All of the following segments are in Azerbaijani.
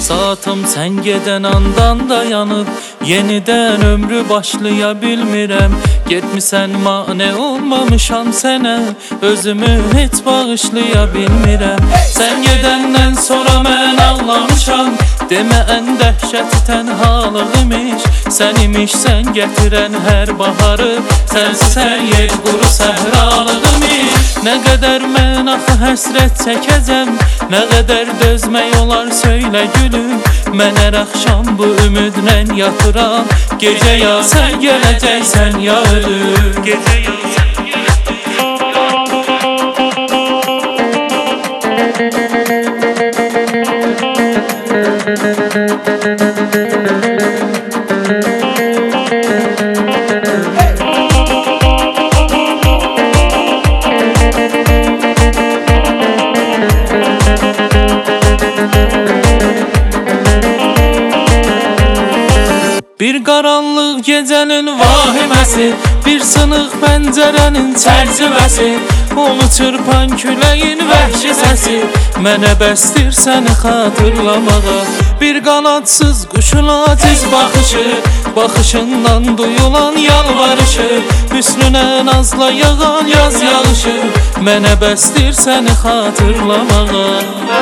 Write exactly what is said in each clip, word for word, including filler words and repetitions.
Saatım sen gedən andan dayanıb, yenidən ömrü başlaya bilmirəm. Getmisən mane olmamışam sənə, özümü heç bağışlaya bilmirəm. Sən gedəndən sonra mən ağlamışam, demə ən dəhşəti tənhalıq imiş. Sən imiş sən gətirən hər baharı, sənsiz hər yer quru səhralıq imiş. Nə qədər mən axı həsrət çəkəcəm, nə qədər dözmək olar söylə gülüm. Mən hər axşam bu ümidlə yatıram, gecə ya sən gələcəksən ya ölüm. Gecə ya sən Bir qaranlıq gecənin vahiməsi, bir sınıq pəncərənin çərçivəsi, onu çırpan küləyin vəhşi səsi mənə bəsdir səni xatırlamağa. Bir qanadsız quşun aciz baxışı, baxışından duyulan yalvarışı, hüsnünə nazla yağan yaz yağışı mənə bəsdir səni xatırlamağa.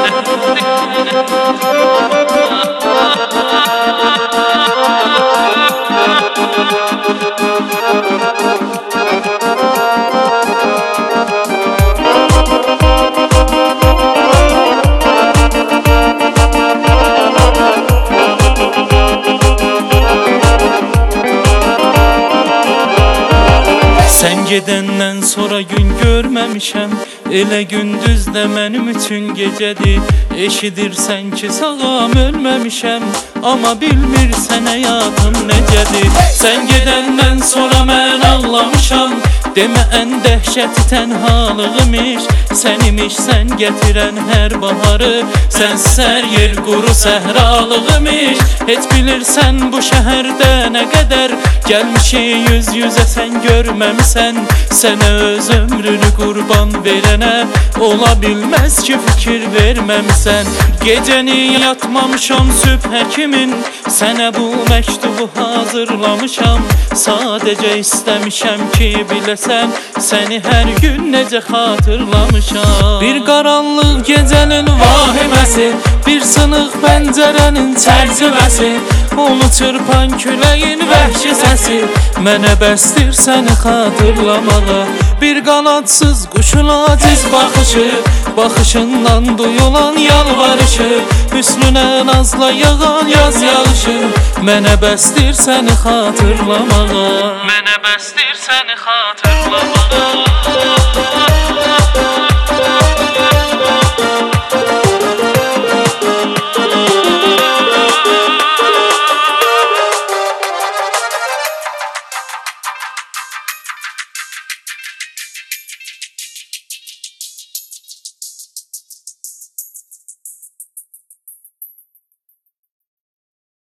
Sən gedəndən sonra gün görməmişəm, elə gündüzdə mənim üçün gecədir. Eşidirsən ki sağam ölməmişəm, amma bilmirsən həyatım necədir. Sən gedəndən sonra mən ağlamışam, demə ən dəhşəti tənhalıq imiş. Sən imiş sən gətirən hər baharı, sənsiz hər yer quru səhralıq imiş. Heç bilirsən bu şəhərdə nə qədər gəlmişik yüz yüzə sən görməmisən. Sənə öz ömrünü qurban verənə ola bilməz ki fikir verməmisən. Gecəni yatmamışam sübh həkimin, sənə bu məktubu hazırlamışam. Sadəcə istəmişəm ki biləsən, səni hər gün necə xatırlamışam. Bir qaranlıq gecənin vahiməsi, bir sınıq pəncərənin çərçivəsi, onu çırpan küləyin vəhşi səsi mənə bəsdir səni xatırlamağa. Bir qanadsız quşun aciz baxışı, baxışından duyulan yalvarışı, hüsnünə nazla yağan yaz yağışı mənə bəsdir səni xatırlamağa. Mənə bəsdir səni xatırlamağa.